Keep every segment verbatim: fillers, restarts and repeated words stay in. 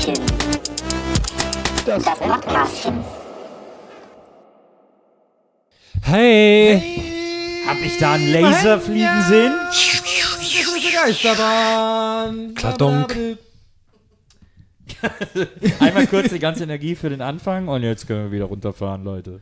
Geisterbähnchen. Das Podcastchen. Hey! Hey! Hab ich da einen Laser fliegen ja. sehen? Geisterbahn! Kladonk. Einmal kurz die ganze Energie für den Anfang und jetzt können wir wieder runterfahren, Leute.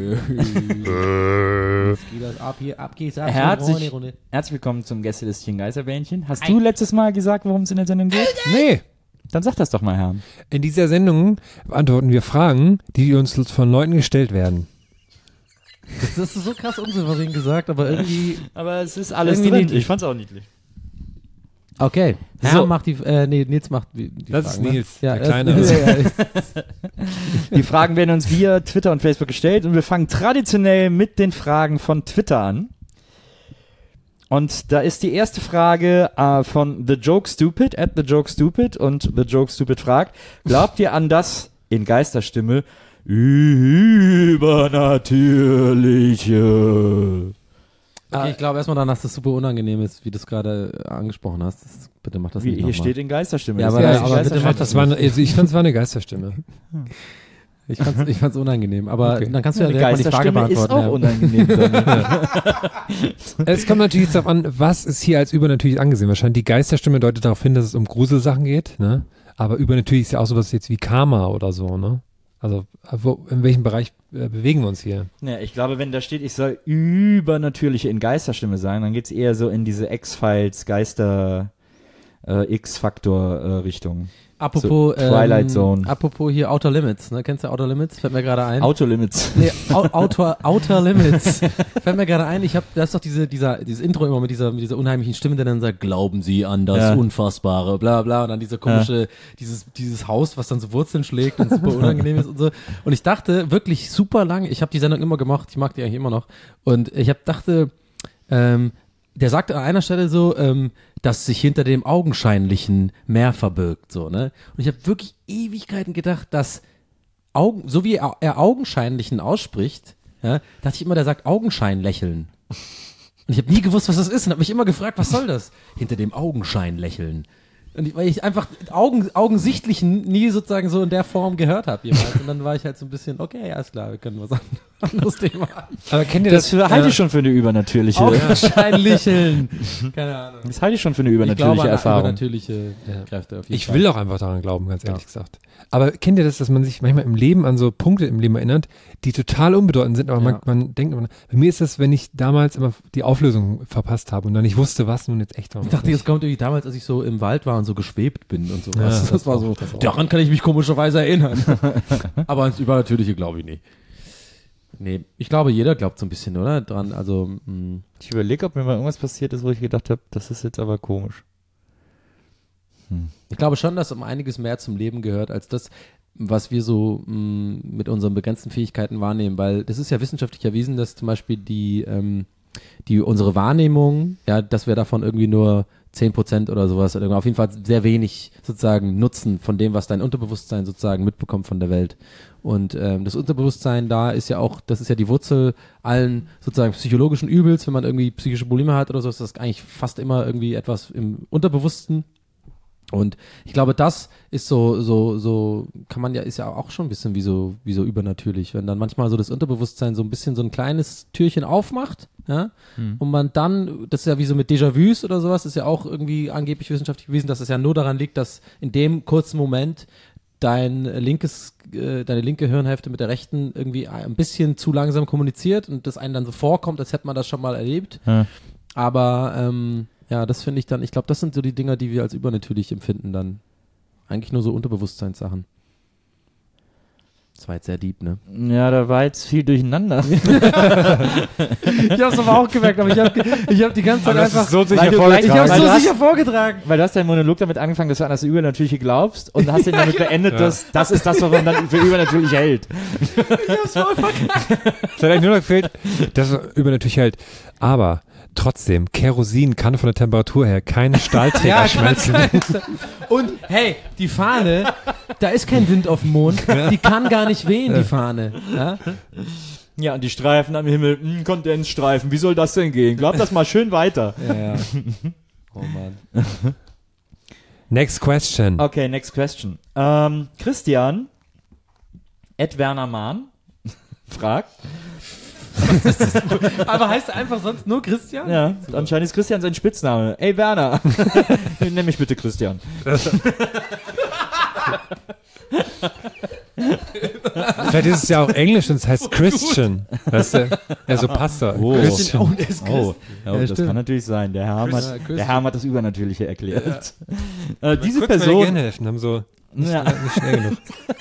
ab hier, ab geht's, ab Herzlich, Runde. herzlich willkommen zum Gästelistchen Geisterbähnchen. Hast du letztes Mal gesagt, worum es in der Sendung geht? Nee. Dann sag das doch mal, Herr. In dieser Sendung beantworten wir Fragen, die uns von Leuten gestellt werden. Das hast du so krass unsouverän gesagt, aber irgendwie... Aber es ist alles irgendwie drin. niedlich. Ich fand's auch niedlich. Okay. Herr So. macht die... Äh, nee, Nils macht die, die Das Fragen, ist Nils, ne? Ja, der das- Kleine. ja, ja, ist- Die Fragen werden uns via Twitter und Facebook gestellt und wir fangen traditionell mit den Fragen von Twitter an. Und da ist die erste Frage äh, von The Joke Stupid, at The Joke Stupid, und The Joke Stupid fragt, glaubt ihr an das, in Geisterstimme, Übernatürliche? Okay, ich glaube erstmal dann, dass das super unangenehm ist, wie du es gerade angesprochen hast. Das, bitte mach das Wie, nicht hier nochmal. steht in Geisterstimme. Ja, Das aber- ist aber die bitte Geisterstimme. mach Das war, eine- also ich fand es war eine Geisterstimme. Ich fand's, ich fand's unangenehm, aber Okay. dann kannst du ja Die direkt mal die Frage Geisterstimme ist beantworten. auch unangenehm. Dann. Es kommt natürlich darauf an, was ist hier als übernatürlich angesehen. Wahrscheinlich die Geisterstimme deutet darauf hin, dass es um Gruselsachen geht, ne? Aber übernatürlich ist ja auch sowas jetzt wie Karma oder so, ne? Also wo, in welchem Bereich äh, bewegen wir uns hier? Ja, ich glaube, wenn da steht, ich soll Übernatürliche in Geisterstimme sagen, dann geht's eher so in diese X-Files, Geister, äh, X-Faktor-Richtung. Apropos, So, Twilight ähm, Zone. apropos hier Outer Limits, ne? Kennst du Outer Limits? Fällt mir gerade ein. Autolimits. Nee, Au- Outer, Outer Limits. Fällt mir gerade ein, ich habe, da ist doch diese, dieser, dieses Intro immer mit dieser, mit dieser unheimlichen Stimme, der dann sagt, glauben Sie an das Ja. Unfassbare, bla bla, und dann dieser komische, dieses, dieses Haus, was dann so Wurzeln schlägt und super unangenehm ist und so. Und ich dachte wirklich super lang, ich habe die Sendung immer gemacht, ich mag die eigentlich immer noch, und ich hab, dachte, ähm, der sagt an einer Stelle so, ähm, dass sich hinter dem Augenscheinlichen mehr verbirgt, so, ne? Und ich habe wirklich Ewigkeiten gedacht, dass Augen, so wie er, er Augenscheinlichen ausspricht, ja, dachte ich immer, der sagt Augenscheinlächeln. Und ich habe nie gewusst, was das ist und habe mich immer gefragt, was soll das? Hinter dem Augenscheinlächeln. Und ich, weil ich einfach Augen, Augensichtlichen nie sozusagen so in der Form gehört habe jemals. Und dann war ich halt so ein bisschen, okay, ja, ist klar, wir können was anderes Thema haben. Aber kennt ihr Das das? halte äh, ich schon für eine übernatürliche. Augenscheinlächeln. Keine Ahnung. Das halte ich schon für eine Ich übernatürliche glaube an Erfahrung. übernatürliche Ja. Kräfte auf jeden Ich Fall. will auch einfach daran glauben, ganz ehrlich Ja. gesagt. Aber kennt ihr das, dass man sich manchmal im Leben an so Punkte im Leben erinnert, die total unbedeutend sind, aber man, Ja. man denkt immer, bei mir ist das, wenn ich damals immer die Auflösung verpasst habe und dann nicht wusste, was nun jetzt echt war. Ich dachte, jetzt kommt irgendwie damals, als ich so im Wald war und so geschwebt bin und so. Ja, das, das das war auch, so. das auch. Daran kann ich mich komischerweise erinnern. Aber ans Übernatürliche glaube ich nicht. Nee, ich glaube, jeder glaubt so ein bisschen, oder? Dran, also, mh. Ich überlege, ob mir mal irgendwas passiert ist, wo ich gedacht habe, das ist jetzt aber komisch. Ich glaube schon, dass um einiges mehr zum Leben gehört, als das, was wir so mh, mit unseren begrenzten Fähigkeiten wahrnehmen, weil das ist ja wissenschaftlich erwiesen, dass zum Beispiel die, ähm, die unsere Wahrnehmung, ja, dass wir davon irgendwie nur zehn Prozent oder sowas, oder auf jeden Fall sehr wenig sozusagen Nutzen von dem, was dein Unterbewusstsein sozusagen mitbekommt von der Welt. Und ähm, das Unterbewusstsein da ist ja auch, das ist ja die Wurzel allen sozusagen psychologischen Übels, wenn man irgendwie psychische Probleme hat oder so, ist das eigentlich fast immer irgendwie etwas im Unterbewussten. Und ich glaube, das ist so, so, so, kann man ja, ist ja auch schon ein bisschen wie so, wie so übernatürlich, wenn dann manchmal so das Unterbewusstsein so ein bisschen so ein kleines Türchen aufmacht, ja, Hm. und man dann, das ist ja wie so mit Déjà-vus oder sowas, ist ja auch irgendwie angeblich wissenschaftlich bewiesen, dass es ja nur daran liegt, dass in dem kurzen Moment dein linkes, äh, deine linke Hirnhälfte mit der rechten irgendwie ein bisschen zu langsam kommuniziert und das einem dann so vorkommt, als hätte man das schon mal erlebt. Ja. Aber, ähm, ja, das finde ich dann, ich glaube, das sind so die Dinger, die wir als übernatürlich empfinden dann. Eigentlich nur so Unterbewusstseinssachen. Das war jetzt sehr deep, ne? Ja, da war jetzt viel durcheinander. Ich hab's aber auch gemerkt, aber ich hab, ich hab die ganze Zeit einfach... so Weil du gleich- ich hab's weil so du hast- sicher vorgetragen. Weil du hast deinen Monolog damit angefangen, dass du an das Übernatürliche glaubst und hast den damit beendet, dass das ist das, was man dann für übernatürlich hält. Ich hab's voll verkackt. Es hat eigentlich nur noch gefehlt, dass er übernatürlich hält. Aber trotzdem, Kerosin kann von der Temperatur her keine Stahlträger schmelzen. Und hey, die Fahne, da ist kein Wind auf dem Mond, die kann gar nicht wehen, die Fahne. Ja? Ja, und die Streifen am Himmel, mh, Kondensstreifen, wie soll das denn gehen? Glaub das mal schön weiter. Ja, ja. Oh Mann. Next question. Okay, next question. Ähm, Christian, Ed Werner Mahn, fragt. Aber heißt er einfach sonst nur Christian? Ja, anscheinend ist Christian sein Spitzname. Ey, Werner. Nenn mich bitte Christian. Vielleicht ist es ja auch Englisch und es heißt Christian. Weißt du? Ja, so Pastor. Oh. Christian. Oh, der ist Oh, Christ. oh Ja, das stimmt. kann natürlich sein. Der Herr, Chris- hat, Chris- der Herr hat das Übernatürliche erklärt. Äh, diese Kurz mal Person, gerne helfen, haben so ja, nicht schnell genug.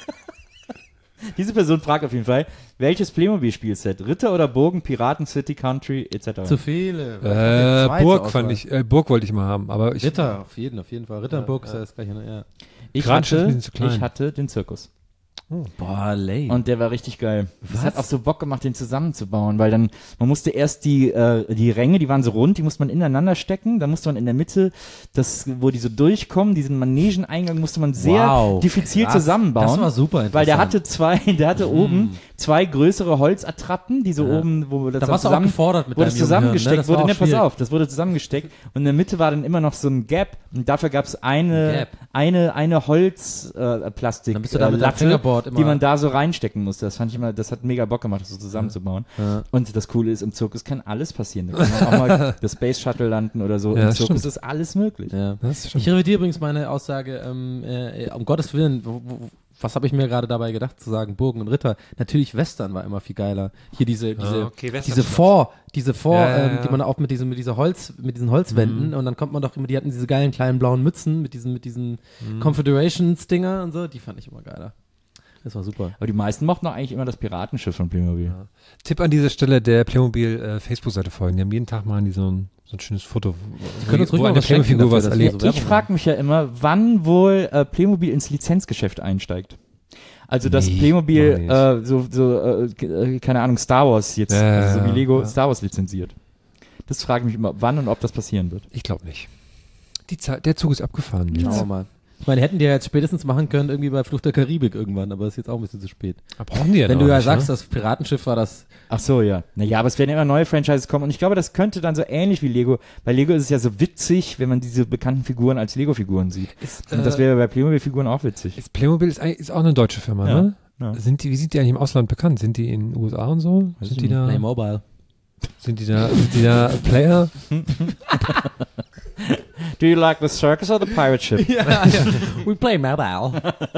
diese Person fragt auf jeden Fall, welches Playmobil-Spielset? Ritter oder Burgen, Piraten, City, Country, et cetera. Zu viele. Äh, Zwei Burg zur fand Auswahl. ich, äh, Burg wollte ich mal haben, aber ich. Ritter, auf jeden, auf jeden Fall. Ritter und Burg ist ja das gleiche, ne? Ja. Ich Piraten hatte, sind ein bisschen zu klein. ich hatte den Zirkus. Boah, lame. Und der war richtig geil. Das hat auch so Bock gemacht, den zusammenzubauen, weil dann, man musste erst die, äh, die Ränge, die waren so rund, die musste man ineinander stecken, dann musste man in der Mitte, das, wo die so durchkommen, diesen Manegeneingang musste man sehr Wow, diffizil krass. zusammenbauen. Das war super interessant. Weil der hatte zwei, der hatte oben zwei größere Holzattrappen, die so Ja. oben, wo das Da dann warst du auch zusammen, gefordert mit wo deinem das jungen Hirn, zusammengesteckt ne? Das wurde. war auch Ne, pass schwierig. auf, das wurde zusammengesteckt und in der Mitte war dann immer noch so ein Gap und dafür gab es eine, Gap. eine, eine Holzplastik, äh, Plastik, Dann bist du da äh, mit deinem Latte, Fingerboard immer- die man da so reinstecken musste. Das fand ich immer, das hat mega Bock gemacht, das so zusammenzubauen. Ja. Und das Coole ist, im Zirkus kann alles passieren. Da kann man auch mal das Space Shuttle landen oder so. Ja, Im Zirkus stimmt. ist alles möglich. Ja. Das ist schon. Ich revidiere übrigens meine Aussage, ähm, äh, um Gottes Willen, wo, wo, was habe ich mir gerade dabei gedacht zu sagen, Burgen und Ritter? Natürlich Western war immer viel geiler. Hier diese, diese, Ah, okay, Western diese stimmt. Vor, diese Vor, Ja, ja, ähm, ja. die man auch mit diesem, mit dieser Holz, mit diesen Holzwänden und dann kommt man doch immer, die hatten diese geilen kleinen blauen Mützen mit diesen, mit diesen Confederations-Dinger und so, die fand ich immer geiler. Das war super. Aber die meisten mochten auch eigentlich immer das Piratenschiff von Playmobil. Tipp an dieser Stelle der Playmobil äh, Facebook-Seite folgen. Die haben jeden Tag mal die so ein, so ein schönes Foto, wo, können uns ruhig wo mal eine was schenken Playmobil-Figur dafür, was dass wir erlebt. so Ich frage mich ja immer, wann wohl äh, Playmobil ins Lizenzgeschäft einsteigt. Also dass Nee, Playmobil noch nicht. äh, so, so äh, äh, keine Ahnung, Star Wars jetzt, Ja, also so wie Lego ja. Star Wars lizenziert. Das frage ich mich immer, wann und ob das passieren wird. Ich glaube nicht. Die Zeit, der Zug ist abgefahren. Schauen wir mal. Ich meine, hätten die ja jetzt spätestens machen können, irgendwie bei Fluch der Karibik irgendwann, aber ist jetzt auch ein bisschen zu spät. Aber brauchen die ja Wenn noch du ja nicht, sagst, ne? das Piratenschiff war das. Ach so, ja. Naja, aber es werden immer neue Franchises kommen und ich glaube, das könnte dann so ähnlich wie Lego. Bei Lego ist es ja so witzig, wenn man diese bekannten Figuren als Lego-Figuren sieht. Ist, Und das wäre bei Playmobil-Figuren auch witzig. ist Playmobil ist, eigentlich- ist auch eine deutsche Firma, Ja, ne? ja. Sind die, wie sind die eigentlich im Ausland bekannt? Sind die in den U S A und so? Weiß Sind ich die da, Mobile. sind die da, sind die da Player? Do you like the circus or the pirate ship? ja, ja. We play mobile.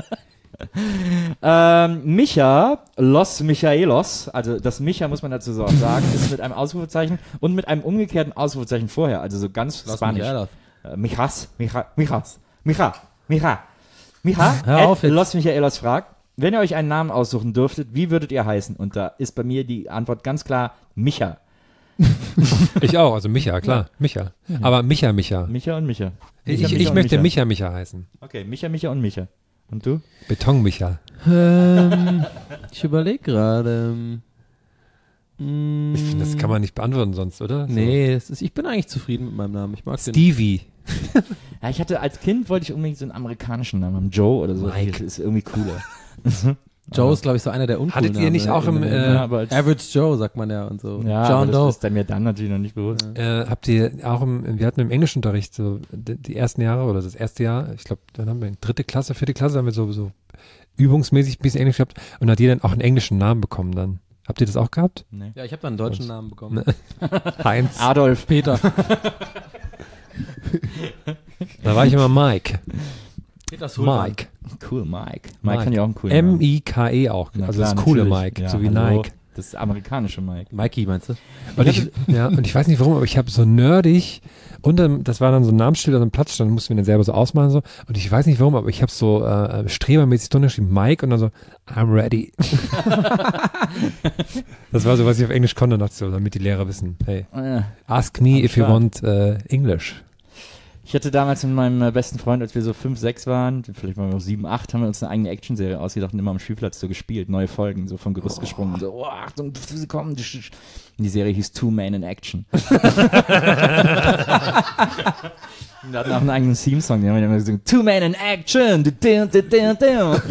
ähm, Micha, Los Michaelos, also das Micha muss man dazu so sagen, ist mit einem Ausrufezeichen und mit einem umgekehrten Ausrufezeichen vorher, also so ganz Spanisch. Äh, Mijas, Mija, Mijas, Mija, Mija, Mija, Hör auf Ed jetzt. Los Michaelos fragt, wenn ihr euch einen Namen aussuchen dürftet, wie würdet ihr heißen? Und da ist bei mir die Antwort ganz klar Micha. Ich auch, also Micha, klar, Micha. Aber Micha, Micha. Micha und Micha. Ich, Micha, ich, Micha und möchte Micha. Micha, Micha heißen. Okay, Micha, Micha und Micha. Und du? Beton Micha. ähm, ich überlege gerade. Mm, Ich finde, das kann man nicht beantworten sonst, oder? So. Nee, es ist, ich bin eigentlich zufrieden mit meinem Namen. Ich mag den. Stevie. Ja, ich hatte als Kind wollte ich unbedingt so einen amerikanischen Namen haben. Joe oder so. Mike. Das ist irgendwie cooler. Joe ist, glaube ich, so einer der uncoolen Hattet ihr nicht Namen, auch im, ne? äh, Ja, aber als- Average Joe, sagt man ja und so. ja, John aber das Doe. ist dann mir dann natürlich noch nicht bewusst. Äh, habt ihr auch im, wir hatten im Englischunterricht so die, die ersten Jahre oder das erste Jahr, ich glaube, dann haben wir in dritte Klasse, vierte Klasse, haben wir so, so übungsmäßig ein bisschen Englisch gehabt und hat jeder dann auch einen englischen Namen bekommen dann. Habt ihr das auch gehabt? Nee. Ja, ich habe dann einen deutschen Und- Namen bekommen. Heinz. Adolf. Peter. Da war ich immer Mike. Peter Mike. Cool, Mike. Mike, Mike. kann ja auch einen coolen Namen. M I K E auch. Na Also klar, das coole natürlich. Mike, Ja, so wie hallo. Nike. Das amerikanische Mike. Mikey, meinst du? Und ich, ja, und ich weiß nicht warum, aber ich habe so nerdig unter, das war dann so ein Namensschild an einem Platzstand, mussten wir dann selber so ausmalen so. Und ich weiß nicht warum, aber ich habe so äh, strebermäßig drunter geschrieben, Mike und dann so, I'm ready. Das war so, was ich auf Englisch konnte, dachte so, damit die Lehrer wissen, hey, Äh, ask me Am if you Start. want uh, English. Ich hatte damals mit meinem äh, besten Freund, als wir so fünf, sechs waren, vielleicht waren wir noch sieben, acht, haben wir uns eine eigene Actionserie ausgedacht und immer am Spielplatz so gespielt, neue Folgen, so vom Gerüst gesprungen und so, oh, Achtung, sie kommen. Und die Serie hieß Two Man in Action. Und wir hatten auch einen eigenen Theme-Song, den haben wir immer gesagt, Two Man in Action! Du, du, du, du, du.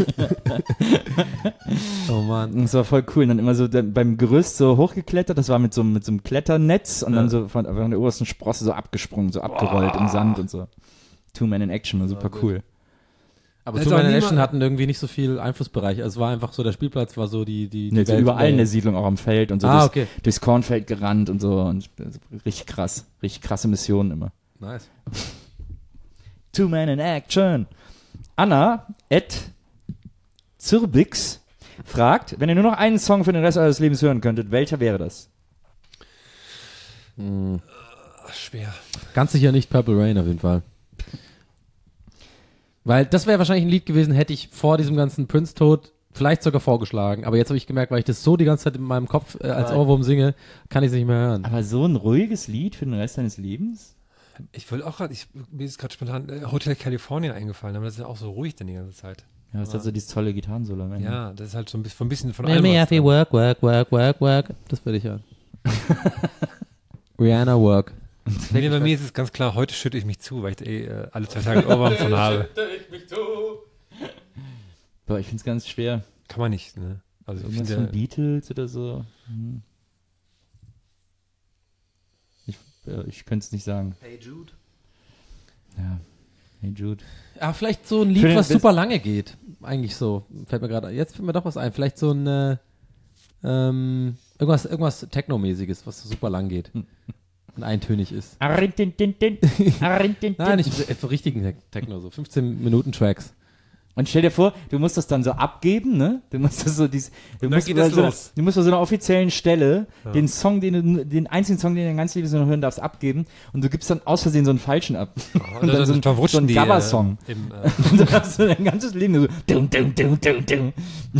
Oh Mann. Und das war voll cool. Und dann immer so dann beim Gerüst so hochgeklettert, das war mit so, mit so einem Kletternetz und dann so von, von der obersten Sprosse so abgesprungen, so abgerollt im Sand und so. Two Men in Action war super cool. Aber Also Two Men in auch Action niemand- hatten irgendwie nicht so viel Einflussbereich. Also es war einfach so, der Spielplatz war so die, die, die Nee, so Welt- überall in der Siedlung, auch am Feld und so. Ah, durchs, okay. durchs Kornfeld gerannt und so. Und das ist richtig krass. Richtig krasse Missionen immer. Nice. Two Men in Action. Anna at Zirbix fragt, wenn ihr nur noch einen Song für den Rest eures Lebens hören könntet, welcher wäre das? Ach, schwer. Ganz sicher nicht Purple Rain auf jeden Fall. Weil das wäre wahrscheinlich ein Lied gewesen, hätte ich vor diesem ganzen Prince-Tod vielleicht sogar vorgeschlagen. Aber jetzt habe ich gemerkt, weil ich das so die ganze Zeit in meinem Kopf äh, als Ohrwurm singe, kann ich es nicht mehr hören. Aber so ein ruhiges Lied für den Rest deines Lebens? Ich wollte auch gerade, mir ist gerade spontan äh, Hotel California eingefallen, aber das ist ja auch so ruhig dann die ganze Zeit. Ja, das hat so dieses tolle Gitarrensolo am Ende. Ja, das ist halt so ein bisschen von, ein bisschen von Me, allem. me, was happy dran. work, work, work, work, work. Das würde ich hören. Rihanna Work. Nee, bei mir ist es ganz klar, heute schütte ich mich zu, weil ich eh äh, alle zwei Tage Ohrwurm von habe. Boah, ich finde es ganz schwer. Kann man nicht, ne? Also ich Irgendwas finde, von Beatles oder so. Hm. Ich, äh, ich könnte es nicht sagen. Hey Jude. Ja, Hey Jude. Ah, vielleicht so ein Lied, Für den- was super lange geht. Eigentlich so. Fällt mir gerade, jetzt fällt mir doch was ein. Vielleicht so ein, äh, ähm, irgendwas, irgendwas Techno-mäßiges, was super lang geht. Und eintönig ist. Nein, nicht so richtigen Te- Techno, so fünfzehn Minuten Tracks. Und stell dir vor, du musst das dann so abgeben, ne? Du musst das so, dies, du, dann musst geht bei das so, los. du musst bei so einer offiziellen Stelle den Song, den du, den einzigen Song, den du dein ganzes Leben noch hören darfst, abgeben und du gibst dann aus Versehen so einen falschen ab. und dann, so, ein, so ein die, Gabba-Song. Äh, im, äh, Und dann hast du dein ganzes Leben nur so dum, dum, dum, dum, dum.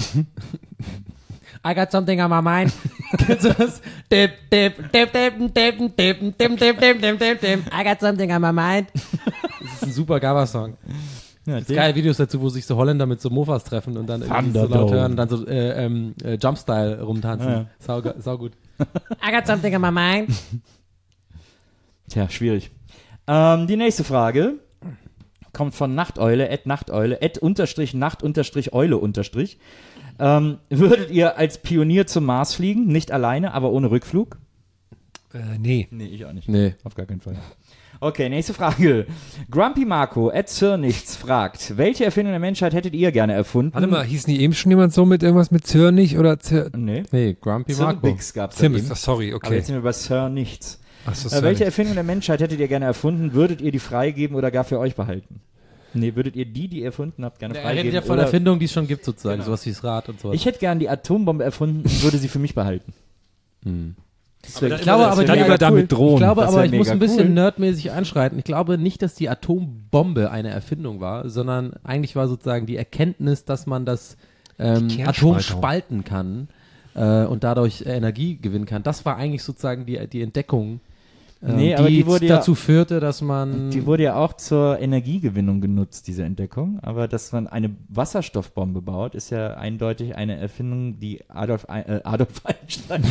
I got something on my mind. Kennst du das? Dip, dip, dip, dip, dip, dip, dip, dip, dip, dip, dip, dip. I got something on my mind. Das ist ein super Gabba-Song. Ja, Es gibt geile Videos dazu, wo sich so Holländer mit so Mofas treffen und dann irgendwie so laut Thunderdome. hören und dann so äh, ähm, äh, Jumpstyle rumtanzen. Ja, ja. Sau, sau gut. I got something on my mind. Tja, schwierig. Ähm, die nächste Frage kommt von Nachteule, at Nachteule, at unterstrich Nacht unterstrich Eule unterstrich. Ähm, würdet ihr als Pionier zum Mars fliegen? Nicht alleine, aber ohne Rückflug? äh, nee. Nee, ich auch nicht. Nee. Auf gar keinen Fall. Okay, nächste Frage. Grumpy Marco at Zirnichts fragt, welche Erfindung der Menschheit hättet ihr gerne erfunden? Warte mal, hieß nie eben schon jemand so mit irgendwas mit Zirnig oder Zir... Nee. Nee, Grumpy Marco. Zirbix gab's da Zirbis, eben. ach, sorry, Aber okay. jetzt sind wir bei Sir Nichts. Ach so, Äh, sorry. welche Erfindung der Menschheit hättet ihr gerne erfunden? Würdet ihr die freigeben oder gar für euch behalten? Nee, würdet ihr die, die ihr erfunden habt, gerne Er freigeben? redet ja von oder Erfindungen, die es schon gibt, sozusagen. Sowas wie das Rad und sowas. ich hätte gern die Atombombe erfunden und würde sie für mich behalten. Hm. Das wär- Ich glaube aber, dann die- über damit drohen. Ich glaube Das aber, wär ich muss mega ein bisschen cool. nerdmäßig einschreiten. Ich glaube nicht, dass die Atombombe eine Erfindung war, sondern eigentlich war sozusagen die Erkenntnis, dass man das ähm, Die Atom Kernspaltung. spalten kann äh, und dadurch äh, Energie gewinnen kann. Das war eigentlich sozusagen die, die Entdeckung, ähm, Nee, aber die, die wurde ja- dazu führte, dass man... Die wurde ja auch zur Energiegewinnung genutzt, diese Entdeckung. Aber dass man eine Wasserstoffbombe baut, ist ja eindeutig eine Erfindung, die Adolf, Ein- äh, Adolf Einstein,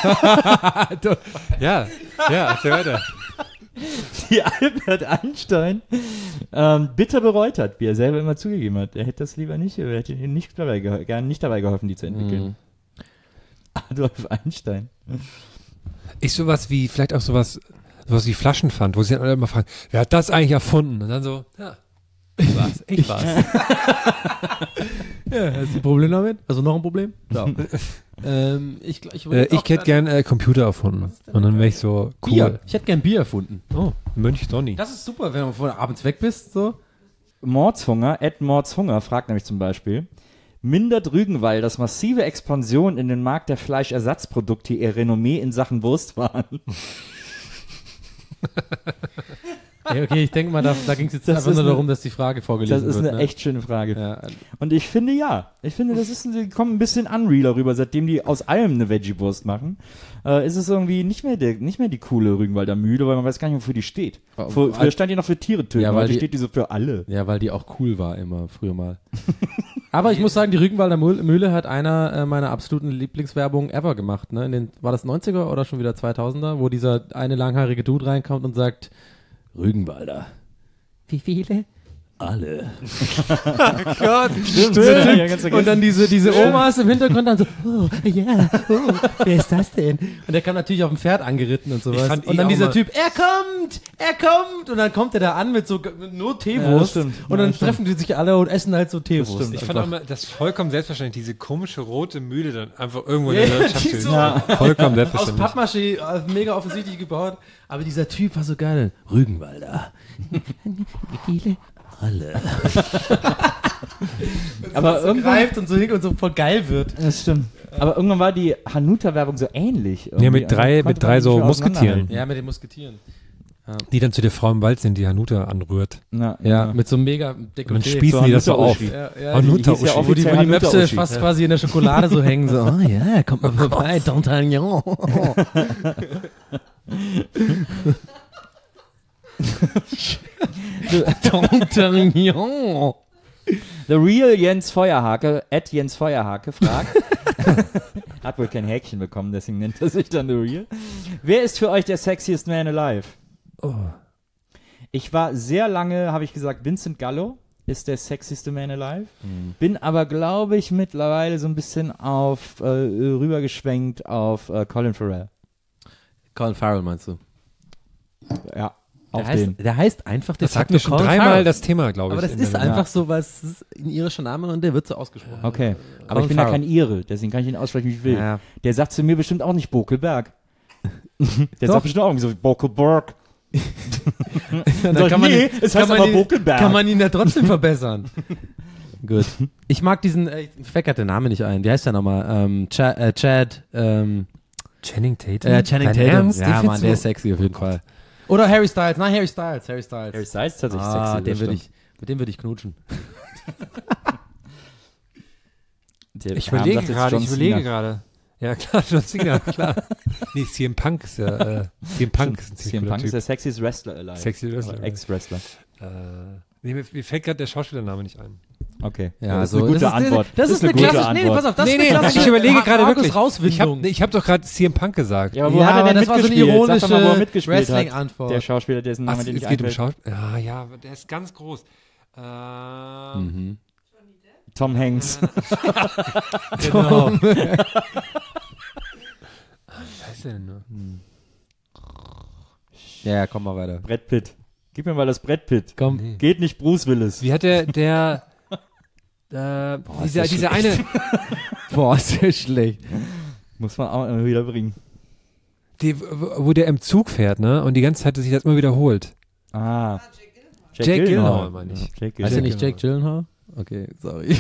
Ja, ja, erzähl weiter. die Albert Einstein ähm, bitter bereut hat, wie er selber immer zugegeben hat. Er hätte das lieber nicht, er hätte ihnen nicht dabei geho- gerne nicht dabei geholfen, die zu entwickeln. Mhm. Adolf Einstein. Ich sowas wie, vielleicht auch sowas, sowas wie Flaschenpfand, wo sie dann alle immer fragen, wer hat das eigentlich erfunden? Und dann so, ja, ich war's, ich war's. Ja, hast du ein Problem damit? Also noch ein Problem? Ja. ähm, ich gl- ich, äh, würd ich auch hätte gern äh, Computer erfunden. Und dann wäre ich so, cool. Bier. Ich hätte gern Bier erfunden. Oh, Mönch Donny. Das ist super, wenn du von abends weg bist, so. Mordshunger, Ed Mordshunger fragt nämlich zum Beispiel, mindert Rügenwald das massive Expansion in den Markt der Fleischersatzprodukte ihr Renommee in Sachen Wurstwaren? Ja, okay, ich denke mal, da, da ging es jetzt Das einfach ist nur eine- darum, dass die Frage vorgelesen Das ist wird. eine ne? echt schöne Frage. Ja, Und ich finde ja. Ich finde, das ist, die kommen ein bisschen unrealer rüber, seitdem die aus allem eine Veggie-Wurst machen. Äh, ist es irgendwie nicht mehr, der, nicht mehr die coole Rügenwalder Mühle, weil man weiß gar nicht, wofür die steht. Oh, Vor, oh, früher stand die noch für Tiere töten, Ja, weil heute die- steht die so für alle. ja, weil die auch cool war immer, früher mal. Aber ich muss sagen, die Rügenwalder Mühle Mühle hat einer äh, meiner absoluten Lieblingswerbungen ever gemacht. Ne? In den, war das neunziger oder schon wieder zweitausender, wo dieser eine langhaarige Dude reinkommt und sagt, Rügenwalder. Wie viele? alle. Gott, Stimmt. Ja, ja, ganz Und dann diese, diese Omas im Hintergrund dann so, oh, ja, oh, wer ist das denn? Und der kam natürlich auf dem Pferd angeritten und sowas. fand Und eh dann auch dieser mal- Typ, er kommt, er kommt. Und dann kommt er da an mit so mit nur Ja, das Teewurst. stimmt. und Ja, dann das stimmt. treffen die sich alle und essen halt so Teewurst. stimmt. Ich fand auch immer, das vollkommen selbstverständlich, diese komische rote Mühle dann einfach irgendwo in Ja, der Landschaft die steht. so- Ja. Vollkommen Aus selbstverständlich. Pappmaché, äh, mega offensichtlich gebaut. Aber dieser Typ war so geil. Rügenwalder. Wie viele? Alle. Aber So irgendwann, greift und so hin und so voll geil wird. das stimmt. Aber irgendwann war die Hanuta-Werbung so ähnlich. Ja, irgendwie. mit drei, Also konnte mit drei man so nicht mehr Musketieren, auseinanderhalten. Ja, mit den Musketieren. die dann zu der Frau im Wald sind, die Hanuta anrührt. Na, Ja, mit so einem mega Und dann Dekolleté. spießen die das so auf. Hanuta-Uschi. Ja, ja, Hanuta die hieß ja Uschi. auch- wo die, wo die Offiziell Möpse Hanuta-Uschi. fast Ja. quasi in der Schokolade so hängen. So, oh ja, kommt mal vorbei, D'Artagnan. D'Artagnan. The Real Jens Feuerhake, at Jens Feuerhake, fragt, hat wohl kein Häkchen bekommen, deswegen nennt er sich dann The Real. Wer ist für euch der sexiest man alive? Oh. Ich war sehr lange, habe ich gesagt, Vincent Gallo ist der sexieste man alive. Bin aber, glaube ich, mittlerweile so ein bisschen auf, äh, rübergeschwenkt auf äh, Colin Farrell. Colin Farrell meinst du? Ja, Der auf heißt, den. der heißt einfach de Das hatten facto wir schon Colin dreimal Farrell. das Thema, glaube ich. Aber das in ist der- einfach so, weil es ist ein irischer Name und der wird so ausgesprochen. Okay, aber Colin ich bin ja Farrell. kein Ire, deswegen kann ich ihn aussprechen, wie ich will. Ja. Der sagt zu mir bestimmt auch nicht Bokelberg. Der Doch. sagt bestimmt auch irgendwie so Bokelberg. Dann Sag ich, kann man nee, ihn- es kann heißt man aber ihn- Bokelberg. Kann man ihn ja trotzdem verbessern. Gut. Ich mag diesen, äh, ich fällt gerade der Name nicht ein. Wie heißt der nochmal? Ähm, Chad, äh, Chad ähm, Channing Tatum? äh, Channing Dein Tatum. Ernst? Den Ja, findest Mann, der du- ist sexy auf jeden Fall. Oder Harry Styles. Nein, Harry Styles. Harry Styles. Harry Styles ist tatsächlich ah, sexy. den das würde stimmt. ich, mit dem würde ich knutschen. Der Ich Herr überlege sagt jetzt gerade, John ich überlege Cena. gerade. Ja, klar, John Cena, klar. Nee, C M Punk ist ja, äh, C M Punk ist ein C ziemlich M cooler Punk ist Typ. der sexiest Wrestler alive. Sexy Wrestler. Oder Ex-Wrestler. Äh, nee, mir, mir fällt gerade der Schauspielername nicht ein. Okay. Ja, das ist also, eine gute das ist, Antwort. Das, ist eine, gute klassische, nee, pass auf, das nee, ist nee, eine klassische ich überlege gerade Markus wirklich. Ich Rauswindung. habe ich hab doch gerade C M Punk gesagt. Ja, aber wo Ja, hat er aber denn das war so eine mitgespielt? Sag doch mal, wo er ironische mitgespielt hat. Wrestling-Antwort. Der Schauspieler, dessen Name Ach, dir es nicht geht um einfällt. Schauspiel. Ah, ja, aber der ist ganz groß. Ähm, Mhm. Tom Hanks. Genau. Wie heißt der denn nur? Ja, ja, komm mal weiter. Brad Pitt. Gib mir mal das Brad Pitt. Komm. Nee. Geht nicht Bruce Willis. Wie hat der, der, äh, dieser, das dieser eine, Boah, ist der schlecht. Muss man auch immer wieder bringen. die, wo wo der im Zug fährt, ne? Und die ganze Zeit sich das immer wiederholt. Ah. Jake Gyllenhaal, meine ich. Jake Heißt der Gyllenhaal. nicht Jake Gyllenhaal? Okay, sorry.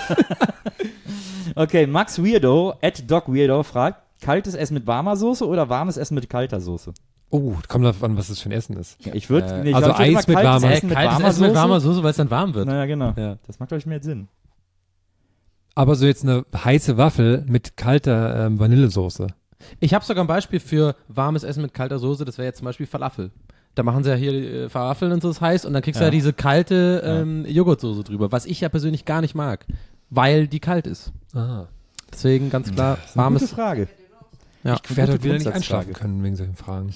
Okay, Max Weirdo, at Doc Weirdo, fragt, kaltes Essen mit warmer Soße oder warmes Essen mit kalter Soße? Oh, kommt darauf an, was das für ein Essen ist. Ich würde, Äh, nee, ich also glaub, ich würd Eis immer mit kaltes warmer- Essen mit Kaltes warmer Essen mit Soße. warmer Soße, weil es dann warm wird. Naja, genau. Ja. Das macht, glaube ich, mehr Sinn. Aber so jetzt eine heiße Waffel mit kalter ähm, Vanillesoße. Ich habe sogar ein Beispiel für warmes Essen mit kalter Soße. Das wäre jetzt zum Beispiel Falafel. Da machen sie ja hier äh, Falafeln und so ist heiß und dann kriegst du Ja. ja diese kalte ähm, Joghurtsoße drüber, was ich ja persönlich gar nicht mag, weil die kalt ist. Ah. Deswegen ganz klar Das ist eine warmes. gute Frage. Ja. Ich werde gute heute wieder nicht Grundsatzfrage. einschlafen können wegen solchen Fragen.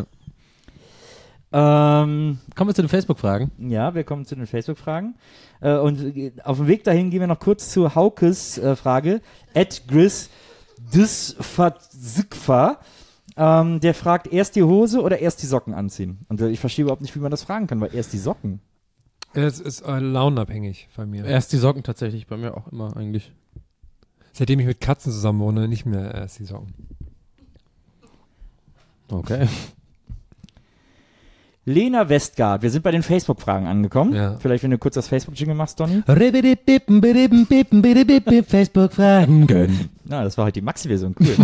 Ähm, Kommen wir zu den Facebook-Fragen. ja, wir kommen zu den Facebook-Fragen. Äh, und äh, auf dem Weg dahin gehen wir noch kurz zu Haukes äh, Frage. At Gris Disfazikfa. Ähm, der fragt, erst die Hose oder erst die Socken anziehen? Und äh, ich verstehe überhaupt nicht, wie man das fragen kann, weil erst die Socken. Es ist äh, launenabhängig bei mir. Erst die Socken tatsächlich, bei mir auch immer eigentlich. Seitdem ich mit Katzen zusammen wohne, nicht mehr erst die Socken. Okay. Lena Westgard, wir sind bei den Facebook-Fragen angekommen. Ja. Vielleicht, wenn du kurz das Facebook-Jingle machst, Donny. Facebook-Fragen gönnen. Na, das war heute die Maxi-Version, cool.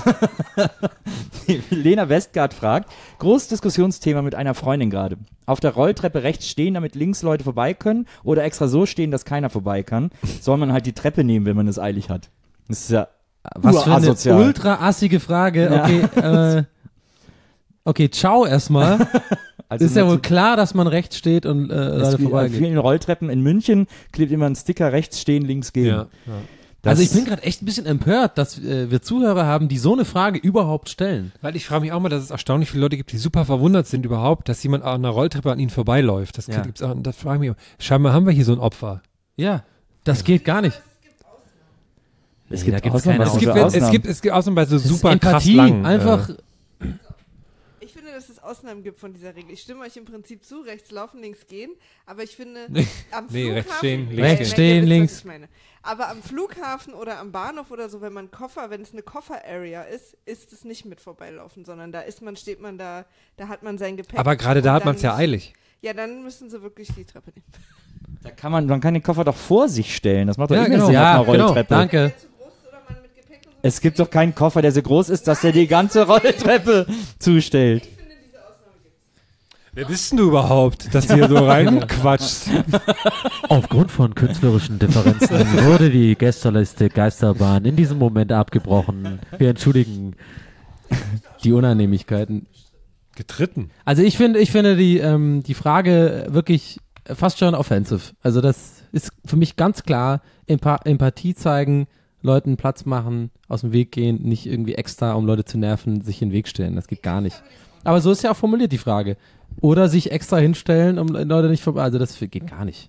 Lena Westgard fragt, großes Diskussionsthema mit einer Freundin gerade. Auf der Rolltreppe rechts stehen, damit links Leute vorbei können oder extra so stehen, dass keiner vorbei kann? Soll man halt die Treppe nehmen, wenn man es eilig hat? Das ist ja Was für eine urasozial. ultra assige Frage. Ja. Okay, äh, okay, ciao erstmal. Also Ist ja wohl mit- klar, dass man rechts steht und äh, es Leute wie- auf vorbeigeht. vielen Rolltreppen in München klebt immer ein Sticker, rechts stehen, links gehen. Ja. ja. Das Also ich bin gerade echt ein bisschen empört, dass äh, wir Zuhörer haben, die so eine Frage überhaupt stellen. Weil ich frage mich auch mal, dass es erstaunlich viele Leute gibt, die super verwundert sind überhaupt, dass jemand an einer Rolltreppe an ihnen vorbeiläuft. Das Ja. gibt's auch, das frage ich mich auch. Scheinbar haben wir hier so ein Opfer. Ja, das geht gar nicht. Es Nee, gibt da gibt's Ausnahmen, keine was Es für gibt, es Ausnahmen? gibt, es gibt außerdem bei so Das ist super krass Empathie, lang. einfach. Äh, Ich finde, dass es Ausnahmen gibt von dieser Regel. Ich stimme euch im Prinzip zu, rechts laufen, links gehen, aber ich finde, Nee. am Nee, Flughafen... rechts stehen, links Ja, gehen. ja, stehen, ihr wisst, was links. ich meine. Aber am Flughafen oder am Bahnhof oder so, wenn man Koffer, wenn es eine Koffer-Area ist, ist es nicht mit vorbeilaufen, sondern da ist man, steht man da, da hat man sein Gepäck. aber gerade da und hat dann man es ja nicht- eilig. Ja, dann müssen sie wirklich die Treppe nehmen. Da kann man, man kann den Koffer doch vor sich stellen. Das macht doch Ja, immer genau. Sinn Ja, auf einer genau, Rolltreppe. danke. Zu groß ist oder man mit Gepäck und so. Es gibt doch keinen Koffer, der so groß ist, dass der die ganze Rolltreppe zustellt. Ich finde, diese Ausnahme gibt Wer bist denn du überhaupt, dass du hier so reinquatschst? Aufgrund von künstlerischen Differenzen wurde die Gästeliste Geisterbahn in diesem Moment abgebrochen. Wir entschuldigen. Die Unannehmlichkeiten. Getritten. Also ich finde, ich finde die, ähm, die Frage wirklich fast schon offensive. Also das ist für mich ganz klar Empa- Empathie zeigen, Leuten Platz machen, aus dem Weg gehen, nicht irgendwie extra, um Leute zu nerven, sich in den Weg stellen. Das geht gar nicht. Aber so ist ja auch formuliert die Frage. Oder sich extra hinstellen, um Leute nicht vorbei. Also das geht gar nicht.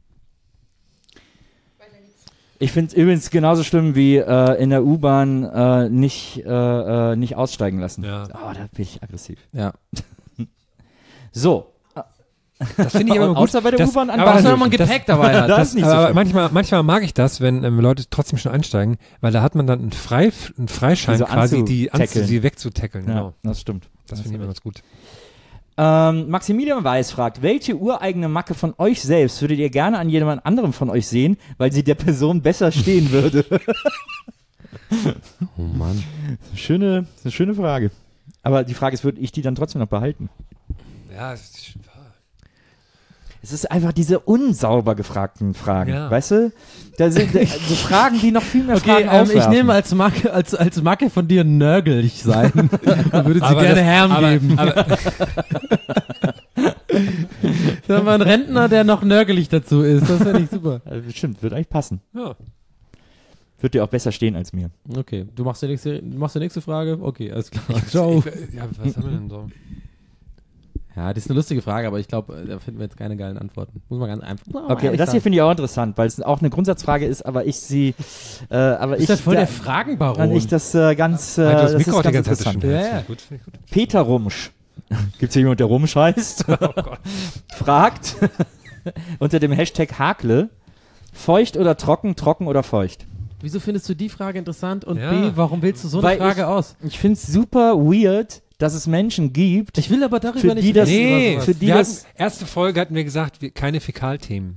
Ich finde es übrigens genauso schlimm wie äh, in der U-Bahn äh, nicht, äh, äh, nicht aussteigen lassen. Ja. Oh, da bin ich aggressiv. Ja. So. Das finde ich aber gut. Außer bei der Das- U-Bahn an aber Außer das- wenn man das- Gepäck dabei hat. Das Das, ist nicht so aber schlimm. manchmal, manchmal mag ich das, wenn ähm, Leute trotzdem schon einsteigen, weil da hat man dann einen, Frei, einen Freischein Die so quasi, die, anzu, anzutackeln. die wegzutackeln. Ja, Genau. das stimmt. Das finde ich immer ganz gut. Ähm, Maximilian Weiß fragt, welche ureigene Macke von euch selbst würdet ihr gerne an jemand anderem von euch sehen, weil sie der Person besser stehen würde? Oh Mann. Schöne, eine schöne Frage. Aber die Frage ist, würde ich die dann trotzdem noch behalten? Ja, es ist, Es ist einfach diese unsauber gefragten Fragen, Ja. weißt du? Da sind da, so Fragen, die noch viel mehr Okay, Fragen ähm, ich aufwerfen. nehme als Macke, als, als Macke von dir nörgelig sein und würde sie Aber gerne das- Herrn aber- geben. aber- Dann mal ein Rentner, der noch nörgelig dazu ist. Das finde ich super. Also, stimmt, wird eigentlich passen. ja. Wird dir auch besser stehen als mir. Okay, du machst die nächste, du machst die nächste Frage? Okay, alles klar. Ciao. Ich, ja, was haben wir denn so? Ja, das ist eine lustige Frage, aber ich glaube, da finden wir jetzt keine geilen Antworten. Muss man ganz einfach. muss man Okay, ehrlich das hier sagen. finde ich auch interessant, weil es auch eine Grundsatzfrage ist, aber ich sie, äh, aber ist ich, das voll der da- Fragenbaron. ich das äh, ganz, äh, Halt das das Mikro auch ist die ganz ganze Zeit interessant. zwischen. Ja, Finde ja. ich gut, finde ich gut. Peter Rumsch, gibt's hier jemand, der Rumsch heißt? Fragt unter dem Hashtag Hakle, feucht oder trocken, trocken oder feucht? Wieso findest du die Frage interessant und Ja. B, warum wählst du so eine Weil Frage ich- aus? Ich finde es super weird, dass es Menschen gibt, Ich will aber darüber Für nicht die das- reden, Nee, über für sowas. die wir das- hatten, erste Folge hatten wir gesagt, wir, keine Fäkalthemen.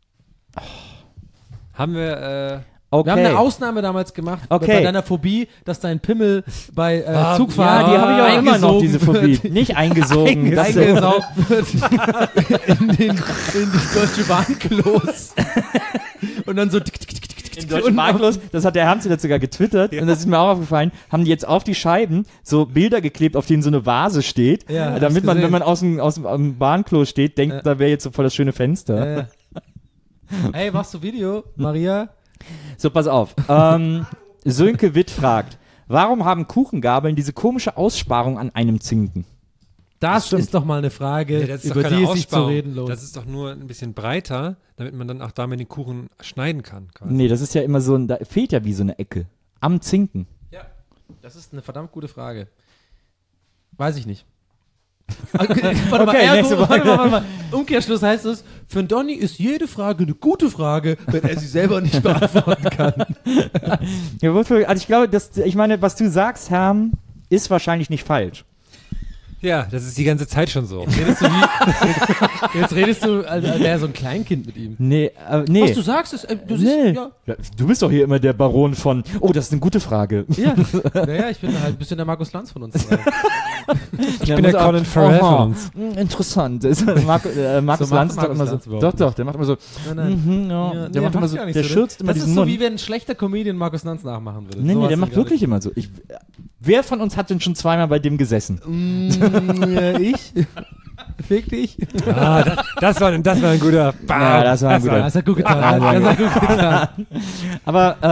Haben wir, äh, okay. Wir haben eine Ausnahme damals gemacht Okay. bei deiner Phobie, dass dein Pimmel bei äh, Ah, Zugfahren ja, die habe ich auch immer noch, eingesogen diese Phobie. wird. Nicht eingesogen. das, eingesaugt wird in, den, in die Deutsche Bahnklos. Und dann so tick, tick, tick, tick, tick, in deutschen Marktlos, das hat der Hermz jetzt sogar getwittert und das ist mir auch aufgefallen, haben die jetzt auf die Scheiben so Bilder geklebt, auf denen so eine Vase steht, Ja, äh, hab's damit man, gesehen. wenn man aus dem, aus dem am Bahnklo steht, denkt, Ja. da wäre jetzt so voll das schöne Fenster. Ja, ja. Hey, machst du Video, Maria? So, pass auf. Ähm, Sönke Witt fragt, warum haben Kuchengabeln diese komische Aussparung an einem Zinken? Das, stimmt. ist doch mal eine Frage, nee, das ist über doch keine die es sich zu Aussparung. reden lohnt. Das ist doch nur ein bisschen breiter, damit man dann auch damit den Kuchen schneiden kann. Quasi. Nee, das ist ja immer so ein, da fehlt ja wie so eine Ecke. Am Zinken. Ja, das ist eine verdammt gute Frage. Weiß ich nicht. Okay, warte mal, Okay, ergo, nächste warte Frage. mal, warte mal. Umkehrschluss heißt es, für den Donny ist jede Frage eine gute Frage, wenn er sie selber nicht beantworten kann. Ja, wofür, also ich glaube, dass, ich meine, was du sagst, Herm, ist wahrscheinlich nicht falsch. Ja, das ist die ganze Zeit schon so. Redest du wie, jetzt redest du, als wäre so ein Kleinkind mit ihm. Nee, äh, nee. Was du sagst, ist, äh, du siehst, nee. ja, Ja, du bist doch hier immer der Baron von, oh, das ist eine gute Frage. ja. Naja, ich bin halt ein bisschen der Markus Lanz von uns drei. Ich bin der Colin Farrell von uns. Hm, interessant. Das ist Marco, äh, Markus So macht Lanz ist doch Markus immer so. Lanz überhaupt Doch, nicht. doch, der macht immer so. Nein, nein. Mhm, ja. Ja, der nee, macht immer macht so. gar nicht Der so, schürzt immer Das diesen ist so, Mund. wie wenn ein schlechter Comedian Markus Lanz nachmachen würde. Nee, nee, Sowas der wie macht gerade. wirklich immer so. Ich, wer von uns hat denn schon zweimal bei dem gesessen? Mm, äh, ich? Fick dich? Ah, das, das, war, das war ein guter. Bam, Ja, das war ein guter. Das hat gut getan. Das hat gut getan. Aber äh,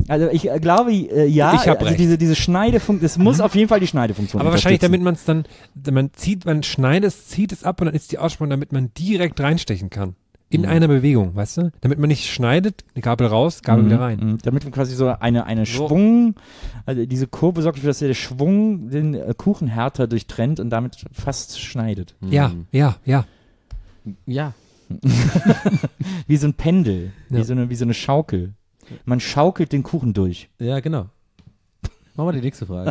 Also ich äh, glaube, äh, ja, Ich hab also recht. diese, diese Schneidefunktion, das muss auf jeden Fall die Schneidefunktion Aber wahrscheinlich, damit unterstützen. man es dann, man zieht, man schneidet es, zieht es ab und dann ist die Aussparung, damit man direkt reinstechen kann. In Mhm. einer Bewegung, weißt du? Damit man nicht schneidet, eine Gabel raus, Gabel Mhm, wieder rein. mhm. Damit man quasi so eine, eine So. Schwung, also diese Kurve sorgt dafür, dass der Schwung den äh, Kuchen härter durchtrennt und damit fast schneidet. Ja, ja, ja. Ja. Wie so ein Pendel, Ja. wie, so eine, wie so eine Schaukel. Man schaukelt den Kuchen durch. Ja, genau. Machen wir die nächste Frage.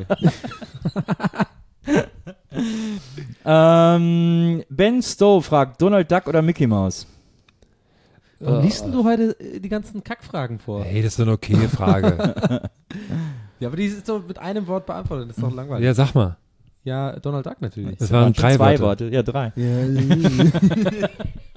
Ähm, Ben Stowe fragt, Donald Duck oder Mickey Mouse? Warum liest denn du heute äh, die ganzen Kackfragen vor? Hey, das ist eine okaye Frage. Ja, aber die ist so mit einem Wort beantwortet. Das ist doch langweilig. Ja, sag mal. Ja, Donald Duck natürlich. Das waren drei zwei Worte. Worte. Ja, drei. Ja.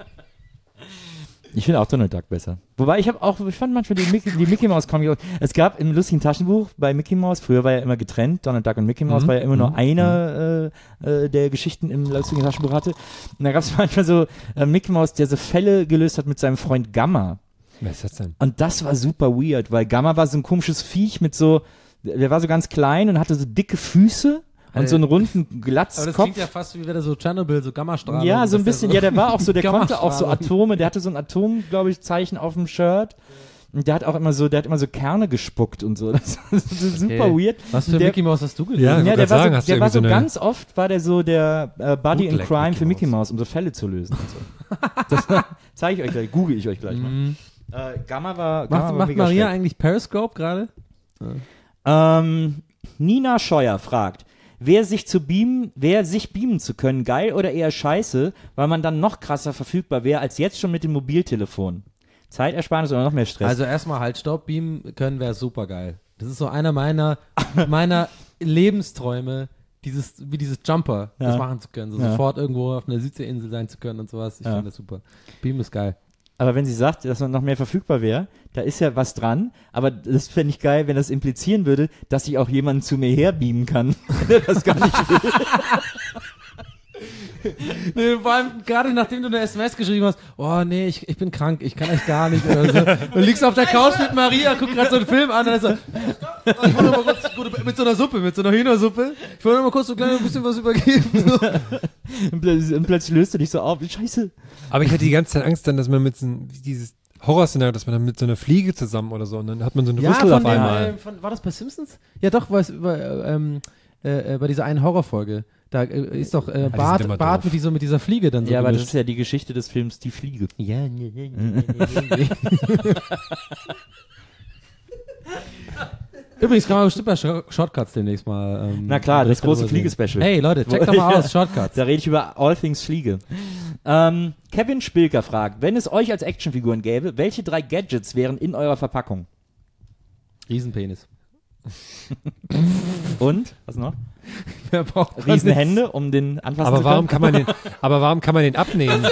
Ich finde auch Donald Duck besser. Wobei ich habe auch, ich fand manchmal die Mickey, die Mickey Mouse Comic. Es gab im lustigen Taschenbuch bei Mickey Mouse, früher war ja immer getrennt, Donald Duck und Mickey Mouse Mhm. war ja immer nur Mhm. einer äh, äh, der Geschichten im lustigen Taschenbuch hatte. Und da gab es manchmal so äh, Mickey Mouse, der so Fälle gelöst hat mit seinem Freund Gamma. Wer ist das denn? Und das war super weird, weil Gamma war so ein komisches Viech mit so, der war so ganz klein und hatte so dicke Füße und so einen runden Aber das Glatzkopf. klingt ja fast wie wäre so Tschernobyl, so Gammastrahlung. Ja, so ein dass der bisschen, ja, der war auch so, der konnte auch so Gammastrahlung. Atome, der hatte so ein Atom, glaube ich, Zeichen auf dem Shirt. Und der hat auch immer so, der hat immer so Kerne gespuckt und so. Das ist super Okay. weird. Was für Der- Mickey Mouse hast du gelesen? Ja, Ja, ich der wollte war sagen, so, hast du der war irgendwie so so eine- ganz oft, war der so der äh, Buddy in Bootleg Crime Mickey für Mickey Mouse. Mouse, um so Fälle zu lösen und so. Das zeige ich euch gleich, google ich euch gleich mal. Mhm. Äh, Gamma war, Gamma Macht, war macht mega Maria schräg. eigentlich Periscope gerade? Ähm, Nina Scheuer fragt, wer sich zu beamen, wer sich beamen zu können, geil oder eher scheiße, weil man dann noch krasser verfügbar wäre als jetzt schon mit dem Mobiltelefon. Zeitersparnis oder noch mehr Stress? Also erstmal halt Stopp beamen können wäre super geil. Das ist so einer meiner, meiner Lebensträume, dieses, wie dieses Jumper, Ja. das machen zu können. So Ja. sofort irgendwo auf einer Südseeinsel sein zu können und sowas. Ich Ja. finde das super. Beam ist geil. aber wenn sie sagt, dass man noch mehr verfügbar wäre, da ist ja was dran, aber das fände ich geil, wenn das implizieren würde, dass ich auch jemanden zu mir her beamen kann, der das gar nicht will. Nee, vor allem gerade nachdem du eine S M S geschrieben hast, oh nee, ich, ich bin krank, ich kann echt gar nicht oder so. Du liegst auf der Couch mit Maria, guck gerade so einen Film an und dann ist so, oh, ich wollte noch mal kurz gute- mit so einer Suppe, mit so einer Hühnersuppe, ich wollte noch mal kurz so klein ein bisschen was übergeben. So. Und plötzlich, und plötzlich löst du dich so auf, scheiße. Aber ich hatte die ganze Zeit Angst dann, dass man mit so einem- dieses Horrorszenario, dass man dann mit so einer Fliege zusammen oder so und dann hat man so einen Rüssel auf von dem, einmal. äh, von, war das bei Simpsons? Ja doch, weil es bei, äh, ähm, äh, äh, bei dieser einen Horrorfolge. Da äh, ist doch äh, sind Bart, immer Bart doof. mit, dieser, mit dieser Fliege dann so Ja, aber das gemischt. ist ja die Geschichte des Films Die Fliege. Ja, nee, nee, nee, nee, nee. Übrigens kann man bestimmt bei Sh- Shortcuts demnächst mal. Ähm, Na klar, das Berichte große darüber sehen. Fliege-Special. Hey Leute, checkt doch mal Ja. aus, Shortcuts. Da rede ich über All Things Fliege. Ähm, Kevin Spilker fragt, wenn es euch als Actionfiguren gäbe, welche drei Gadgets wären in eurer Verpackung? Riesenpenis. Und? Was noch? Wer braucht das Riesenhände, um den anfassen Aber zu warum können? kann man den, aber warum kann man den abnehmen?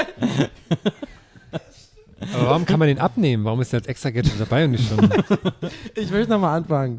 Aber warum kann man den abnehmen? Warum ist der als extra Gadget dabei und nicht schon? nicht? Ich möchte nochmal anfangen.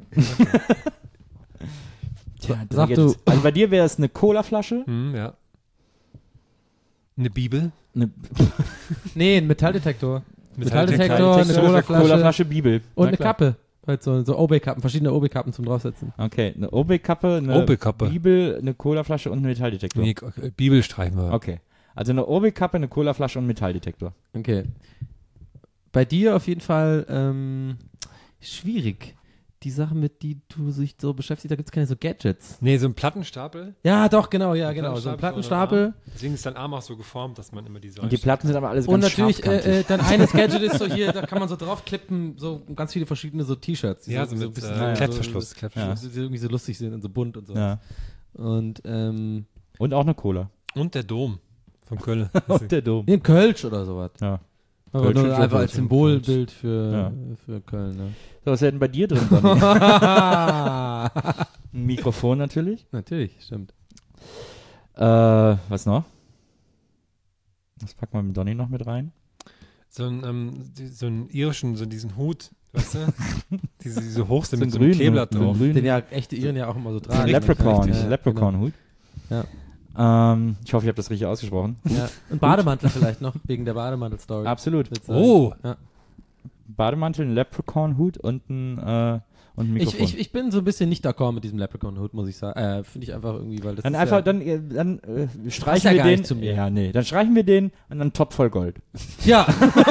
Tja, drei Sag Gadgets. du. Also bei dir wäre es eine Cola-Flasche, Hm, ja. Eine Bibel? eine Nee, ein Metalldetektor. Metalldetektor, Metalldetektor, eine Colaflasche Cola-Flasche, Bibel. und Na eine klar. Kappe. Halt so, so Obey-Kappen, verschiedene Obey-Kappen zum draufsetzen. Okay, eine Obey-Kappe, eine Obey-Kappe. Bibel, eine Cola-Flasche und ein Metalldetektor. Nee, äh, Bibel streichen wir. Okay, also eine Obey-Kappe, eine Cola-Flasche und ein Metalldetektor. Okay. Bei dir auf jeden Fall ähm, schwierig. Die Sachen, mit die du sich so beschäftigst, da gibt es keine so Gadgets. Nee, so ein Plattenstapel. Ja, doch, genau, ja, genau. So ein Plattenstapel. Plattenstapel. Deswegen ist dein Arm auch so geformt, dass man immer diese. Und die Platten sind aber alles Und ganz natürlich, scharfkantig. äh, äh, dann eines Gadget ist so hier, da kann man so draufklippen, so ganz viele verschiedene so T-Shirts. die Ja, so ein mit, bisschen äh, so- Klettverschluss, So, Klettverschluss. die irgendwie so lustig sind und so bunt und so. ja. Und, ähm, Und auch eine Cola. Und der Dom von Köln. Und der Dom. nee, ein Kölsch oder sowas. Ja. Aber Kölsch nur ist einfach ja als Kölsch. Symbolbild für, Ja. für Köln, ne? So, was wäre denn bei dir drin, Donny? Ein Mikrofon natürlich. Natürlich, stimmt. Äh, was noch? Das packen wir mit Donny noch mit rein. So einen, ähm, die- so einen irischen, so diesen Hut, weißt du? diese, die so hoch sind So mit ein so einem grünen, Kleeblatt so ein drauf. grünen. Den ja echte Iren ja auch immer so Ein tragen. Leprechaun, Ja, Leprechaun-Hut. Ja. Ähm, ich hoffe, ich habe das richtig ausgesprochen. Genau. Ja. Und Bademantel vielleicht noch, wegen der Bademantel-Story. Absolut. Würde ich sagen. Oh! Ja. Bademantel, einen Leprechaun-Hut und ein, äh, und ein Mikrofon. Ich, ich, ich bin so ein bisschen nicht d'accord mit diesem Leprechaun-Hut, muss ich sagen. Äh, Finde ich einfach irgendwie, weil das dann ist einfach, ja, dann, äh, dann äh, streichen ja wir gar den. nicht zu mir. Ja, nee. Dann streichen wir den und dann top voll Gold. Ja.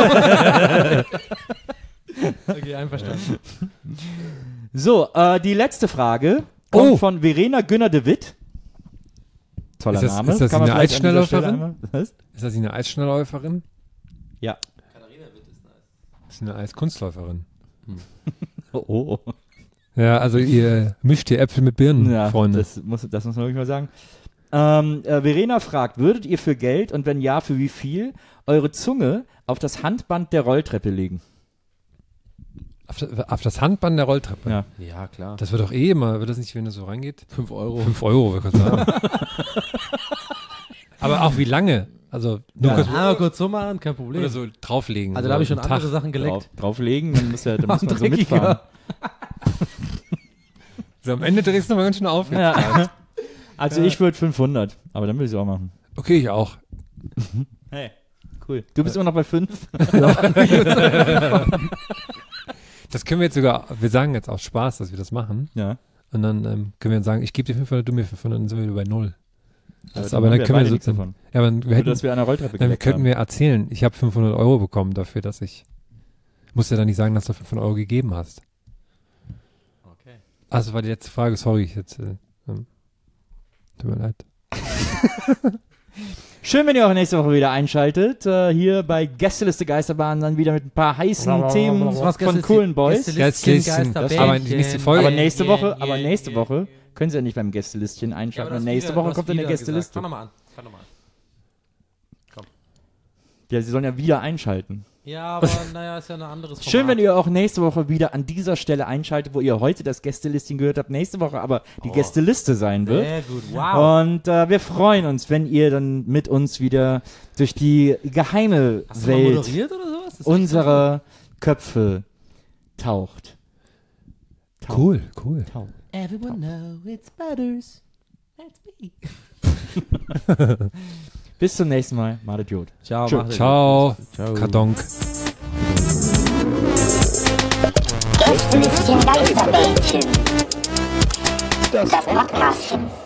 Okay, einverstanden. So, äh, die letzte Frage kommt Oh. von Verena Günner de Witt. Toller Ist das- Name. ist das Kann man eine vielleicht an dieser Eisschnellläuferin? Stelle einmal- Was? Ist das nicht eine Eisschnellläuferin? Ja. Das ist eine Eiskunstläuferin. Oh, oh. Ja, also ihr mischt ihr Äpfel mit Birnen, Ja, Freunde. Das muss, das muss man wirklich mal sagen. Ähm, äh, Verena fragt, würdet ihr für Geld und wenn ja, für wie viel eure Zunge auf das Handband der Rolltreppe legen? Auf, das- auf das Handband der Rolltreppe. Ja. Ja, klar. Das wird doch eh immer, wird das nicht, wenn es so reingeht? fünf Euro. Fünf Euro, würde ich kurz sagen. Aber auch wie lange? Also nur Ja. kurz Ah, kurz so machen, kein Problem. oder so drauflegen. Also so da habe ich schon einen andere Tag. Sachen geleckt. Drauf, drauflegen, dann muss, ja, dann muss man so Dreckiger. mitfahren. So, am Ende drehst du nochmal ganz schön auf. jetzt. Ja. Also ich würde fünfhundert, aber dann will ich es auch machen. Okay, ich auch. Hey, cool. Du bist immer noch bei fünf? Das können wir jetzt sogar, wir sagen jetzt aus Spaß, dass wir das machen. Ja. Und dann ähm, können wir sagen, ich gebe dir fünfhundert, du mir fünfhundert, dann sind wir wieder bei null. Das, dann aber haben dann wir können beide wir so, nichts davon. ja, aber wir Nur, hätten, dass wir an der Rolltreppe dann geleckt könnten haben. wir erzählen, ich habe fünfhundert Euro bekommen dafür, dass ich, musst ja dann nicht sagen, dass du fünfhundert Euro gegeben hast. Okay. Also war die letzte Frage, sorry, ich jetzt, äh, ähm, tut mir leid. Schön, wenn ihr auch nächste Woche wieder einschaltet. Äh, hier bei Gästeliste Geisterbahn dann wieder mit ein paar heißen Themen Was war von Gästeliste- coolen Boys. Gästelistchen, Gästelistchen, aber die nächste Folge. Aber nächste Woche, aber nächste Woche können Sie ja nicht beim Gästelistchen einschalten. Und nächste Woche kommt dann eine Gästeliste. Fang nochmal an. Fang nochmal an. Ja, Sie sollen ja wieder einschalten. Ja, aber naja, ist ja ein anderes Format. Schön, wenn ihr auch nächste Woche wieder an dieser Stelle einschaltet, wo ihr heute das Gästelistchen gehört habt, nächste Woche aber die Oh. Gästeliste sein wird. Sehr gut, wow. Und äh, wir freuen uns, wenn ihr dann mit uns wieder durch die geheime Hast du mal Welt moderiert oder sowas? Das ist unserer Köpfe taucht. Taucht. Cool, cool. Taucht. Everyone know it's Butters. That's me. Bis zum nächsten Mal. Madet Jod. Ciao. Tschö. macht es Ciao, gut. Ciao. Kadonk. Gästelistchen Geisterbällchen. Das Podcastchen.